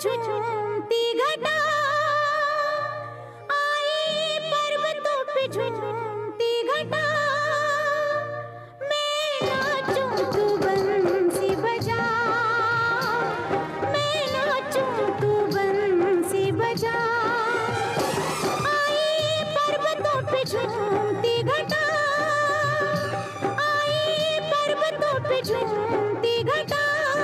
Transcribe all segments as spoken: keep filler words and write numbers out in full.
झूमती घटा, आई पर्वतों पे झूमती घटा। मैं नाचूं तू बंसी बजा, मैं नाचूं तू बंसी बजा। आई पर्वतों पे झूमती घटा, आई पर्वतों पे झूमती घटा।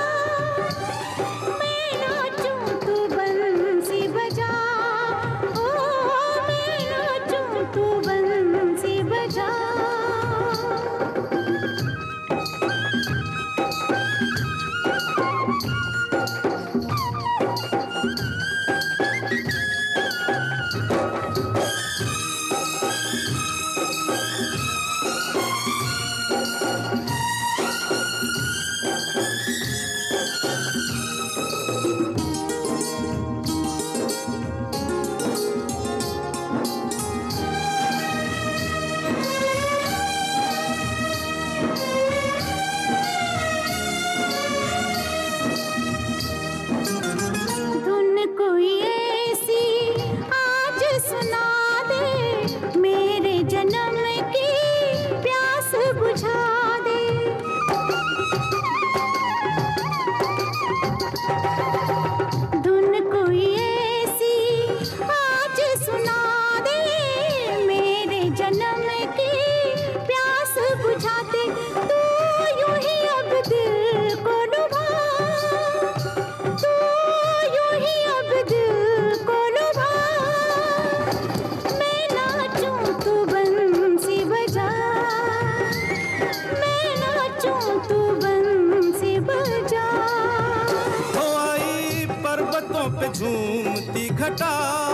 झूमती घटा,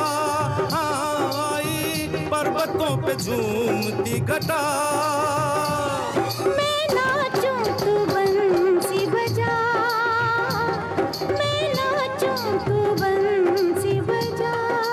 आई पर्वतों पे झूमती घटा। मैं नाचूं तू बंसी बजा, मैं नाचूं तू बंसी बजा।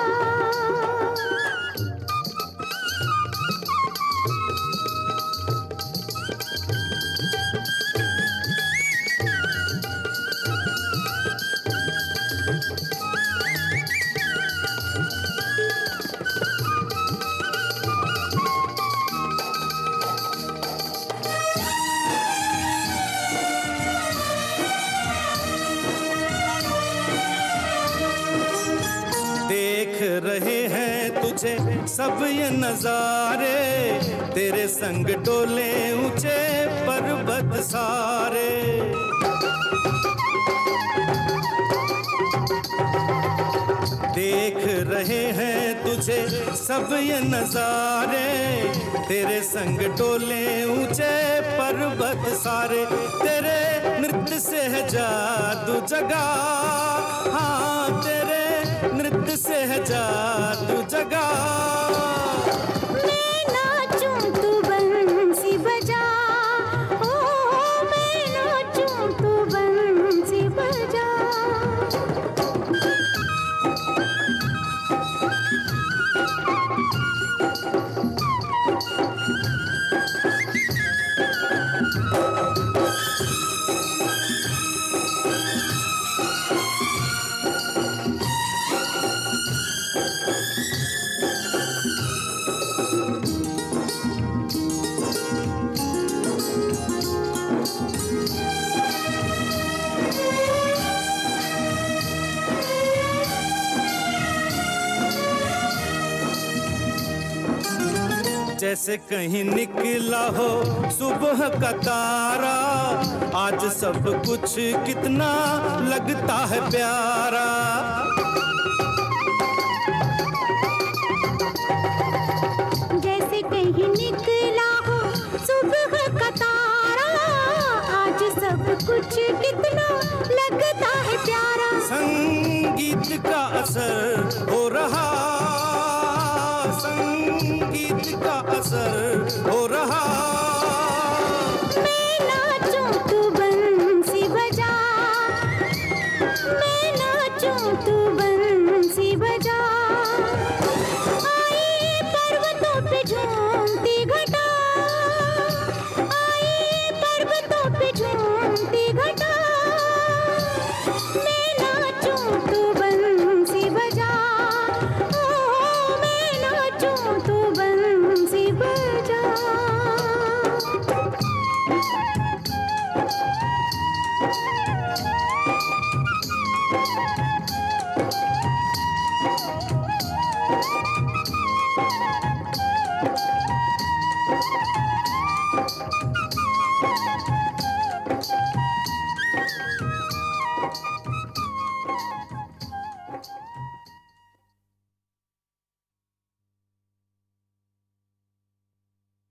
देख रहे हैं तुझे सब ये नजारे, तेरे संग डोले ऊंचे पर्वत सारे। देख रहे हैं तुझे सब ये नजारे, तेरे संग डोले ऊंचे पर्वत सारे। तेरे नृत्य से है जादू जगा, हाँ तेरे नृत्य से है जादू जगा। मैं नाचूं तू बंसी बजा, ओ मैं नाचूं तू बंसी बजा। जैसे कहीं निकला हो सुबह का तारा, आज सब कुछ कितना लगता है प्यारा। जैसे कहीं निकला हो सुबह का तारा, आज सब कुछ कितना लगता है प्यारा। संगीत का असर हो रहा, संगीत का असर हो रहा। मैं नाचूं तू बंसी बजा, मैं नाचूं तू बंसी बजा। आई पर्वतों पे झूमती घटा, आई पर्वतों पे झूमती घटा। मैं नाचूं तू बजा